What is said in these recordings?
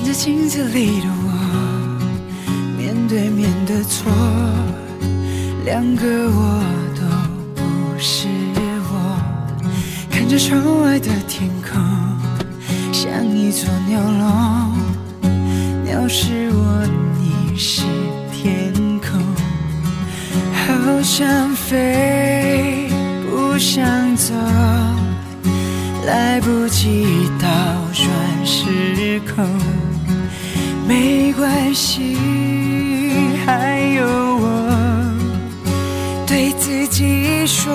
着镜子里的我，面对面的错，两个我都不是我。看着窗外的天空，像一座鸟笼，鸟是我，你是天空。好想飞，不想走，来不及倒转时空。没关系，还有我，对自己说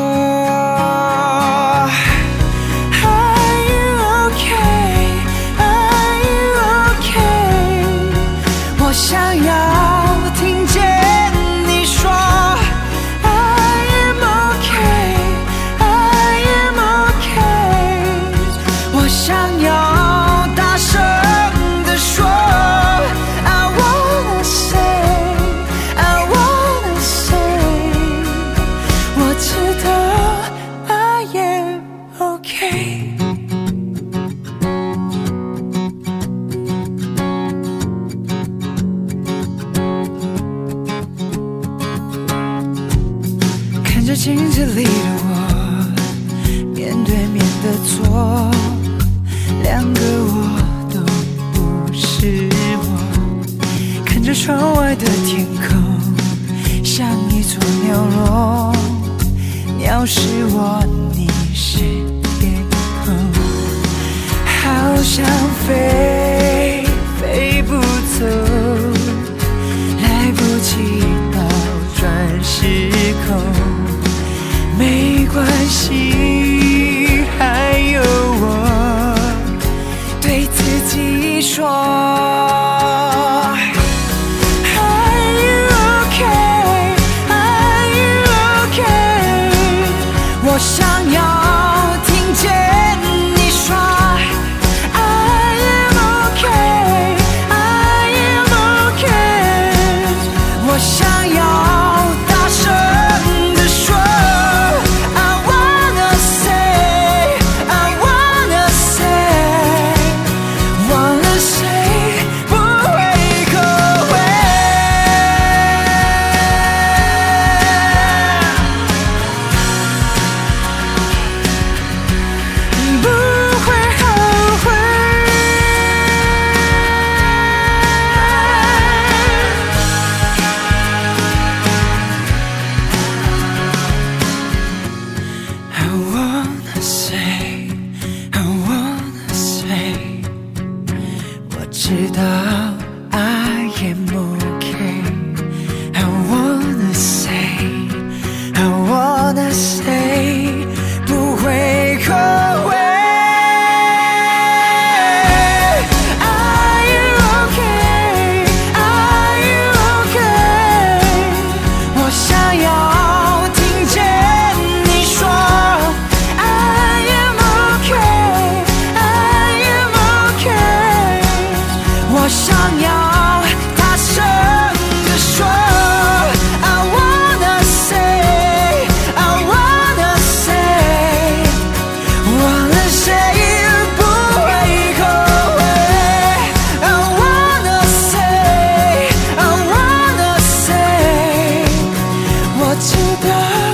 Are you okay? Are you okay? 我想要听见你说 I am okay, I am okay. 我想要大声地说看着镜子里的我，面对面的错，两个我都不是我。看着窗外的天空，像一座鸟笼，鸟是我，你是天空。好想飞，飞不走，来不及倒转时空。没关系，还有我，对自己说 Are you okay? Are you okay? 我想要听见你说 I am okay, I am okay. 我想要大声地说知道 I am okay. I wanna say 不会后悔。Are you okay? Are you okay? 我想要听见你说 I am okay, I am okay. 我想要大声地说 I wanna say, I wanna say, wanna say 不会后悔 I wanna say, I wanna say 我知道